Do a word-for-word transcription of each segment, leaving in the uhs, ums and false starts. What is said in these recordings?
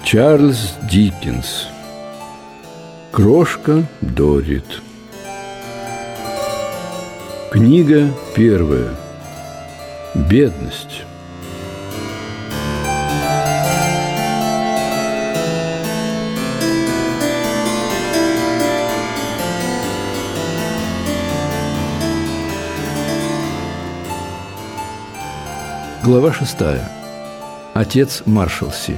Чарльз Диккенс. Крошка Доррит. Книга первая. Бедность. Глава шестая. Отец Маршалси.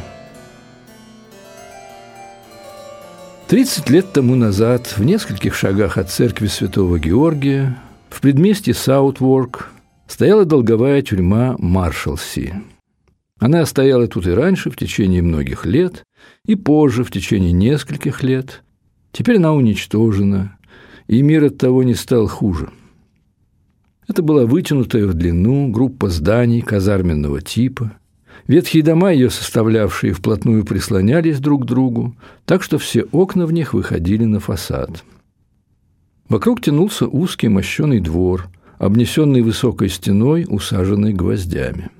Тридцать лет тому назад, в нескольких шагах от церкви Святого Георгия, в предместье Саутворк, стояла долговая тюрьма Маршалси. Она стояла тут и раньше, в течение многих лет, и позже, в течение нескольких лет. Теперь она уничтожена, и мир от того не стал хуже. Это была вытянутая в длину группа зданий казарменного типа. Ветхие дома, ее составлявшие, вплотную прислонялись друг к другу, так что все окна в них выходили на фасад. Вокруг тянулся узкий мощеный двор, обнесенный высокой стеной, усаженной гвоздями.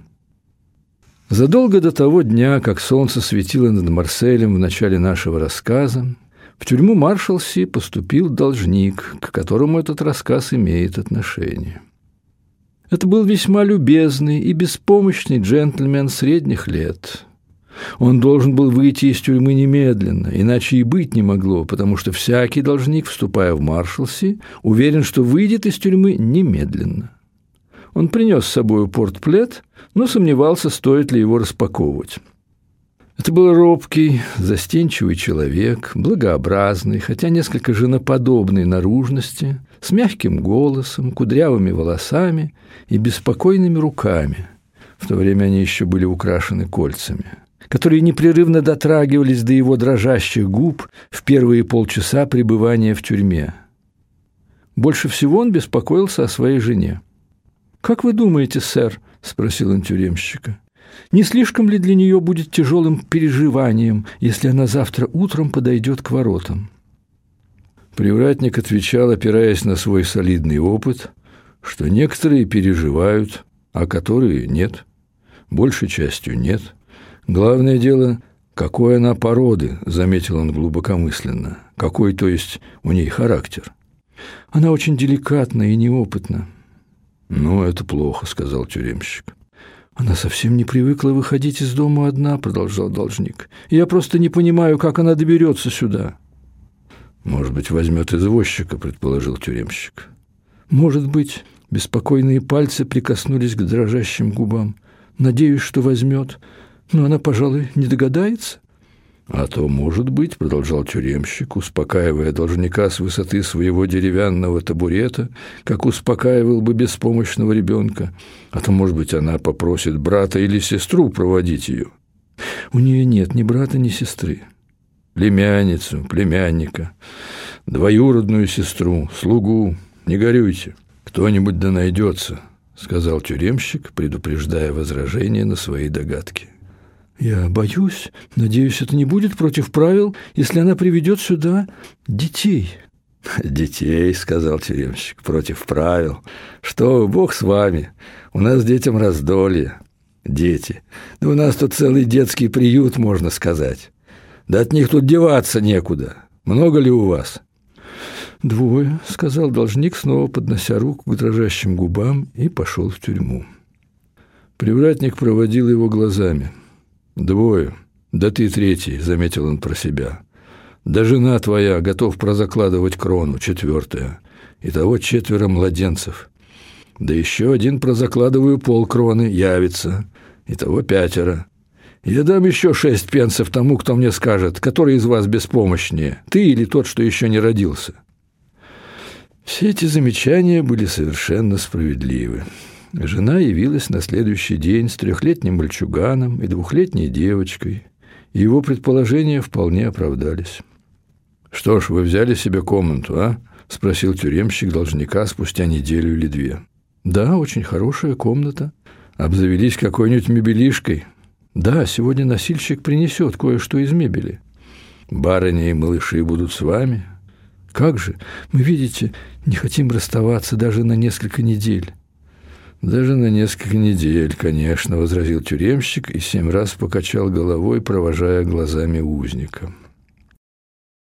Задолго до того дня, как солнце светило над Марселем в начале нашего рассказа, в тюрьму Маршалси поступил должник, к которому этот рассказ имеет отношение. Это был весьма любезный и беспомощный джентльмен средних лет. Он должен был выйти из тюрьмы немедленно, иначе и быть не могло, потому что всякий должник, вступая в Маршалси, уверен, что выйдет из тюрьмы немедленно. Он принес с собой портплет, но сомневался, стоит ли его распаковывать. Это был робкий, застенчивый человек, благообразный, хотя несколько женоподобной наружности, с мягким голосом, кудрявыми волосами и беспокойными руками, в то время они еще были украшены кольцами, которые непрерывно дотрагивались до его дрожащих губ в первые полчаса пребывания в тюрьме. Больше всего он беспокоился о своей жене. «Как вы думаете, сэр?» – спросил он тюремщика. «Не слишком ли для нее будет тяжелым переживанием, если она завтра утром подойдет к воротам?» Привратник отвечал, опираясь на свой солидный опыт, что некоторые переживают, а которые нет. Большей частью нет. Главное дело, какой она породы, заметил он глубокомысленно. Какой, то есть, у ней характер. Она очень деликатна и неопытна. «Ну, это плохо», — сказал тюремщик. «Она совсем не привыкла выходить из дома одна», — продолжал должник. «Я просто не понимаю, как она доберется сюда». «Может быть, возьмет извозчика», — предположил тюремщик. «Может быть». Беспокойные пальцы прикоснулись к дрожащим губам. «Надеюсь, что возьмет. Но она, пожалуй, не догадается». «А то, может быть», — продолжал тюремщик, успокаивая должника с высоты своего деревянного табурета, как успокаивал бы беспомощного ребенка, «а то, может быть, она попросит брата или сестру проводить ее». «У нее нет ни брата, ни сестры». «Племянницу, племянника, двоюродную сестру, слугу. Не горюйте, кто-нибудь да найдется», — сказал тюремщик, предупреждая возражение на свои догадки. «Я боюсь, надеюсь, это не будет против правил, если она приведет сюда детей». «Детей», — сказал тюремщик, — «против правил. Что, Бог с вами, у нас детям раздолье. Дети. Да у нас тут целый детский приют, можно сказать. Да от них тут деваться некуда. Много ли у вас?» «Двое», — сказал должник, снова поднося руку к дрожащим губам, и пошел в тюрьму. Привратник проводил его глазами. «Двое. Да ты третий», — заметил он про себя. «Да жена твоя готов прозакладывать крону, четвертая. Итого четверо младенцев. Да еще один прозакладываю полкроны, явится. Итого пятеро. Я дам еще шесть пенсов тому, кто мне скажет, который из вас беспомощнее, ты или тот, что еще не родился». Все эти замечания были совершенно справедливы. Жена явилась на следующий день с трехлетним мальчуганом и двухлетней девочкой, и его предположения вполне оправдались. «Что ж, вы взяли себе комнату, а?» – спросил тюремщик должника спустя неделю или две. «Да, очень хорошая комната». «Обзавелись какой-нибудь мебелишкой?» «Да, сегодня носильщик принесет кое-что из мебели». «Барыня и малыши будут с вами?» «Как же, мы, видите, не хотим расставаться даже на несколько недель». «Даже на несколько недель, конечно», – возразил тюремщик и семь раз покачал головой, провожая глазами узника.